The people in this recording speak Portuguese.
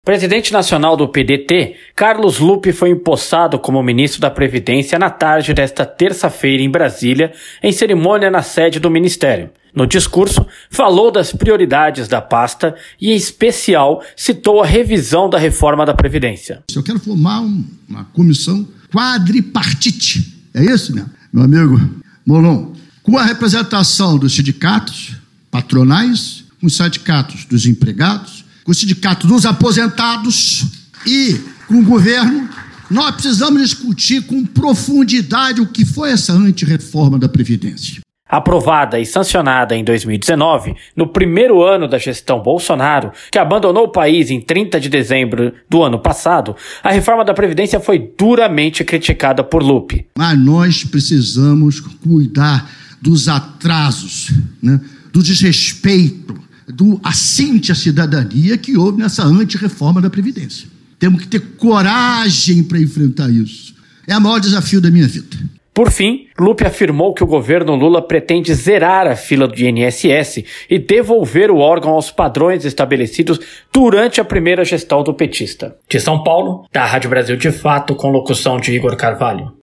Presidente nacional do PDT, Carlos Lupe foi empossado como ministro da Previdência na tarde desta terça-feira em Brasília, em cerimônia na sede do Ministério. No discurso, falou das prioridades da pasta e, em especial, citou a revisão da reforma da Previdência. Eu quero formar uma comissão quadripartite. É isso, né? Meu amigo Molon, com a representação dos sindicatos patronais, com os sindicatos dos empregados, com o sindicato dos aposentados e com o governo, nós precisamos discutir com profundidade o que foi essa antirreforma da Previdência. Aprovada e sancionada em 2019, no primeiro ano da gestão Bolsonaro, que abandonou o país em 30 de dezembro do ano passado, a reforma da Previdência foi duramente criticada por Lupe. Mas nós precisamos cuidar dos atrasos, né, do desrespeito, do assinte à cidadania que houve nessa antirreforma da Previdência. Temos que ter coragem para enfrentar isso. É o maior desafio da minha vida. Por fim, Lupe afirmou que o governo Lula pretende zerar a fila do INSS e devolver o órgão aos padrões estabelecidos durante a primeira gestão do petista. De São Paulo, da Rádio Brasil de Fato, com locução de Igor Carvalho.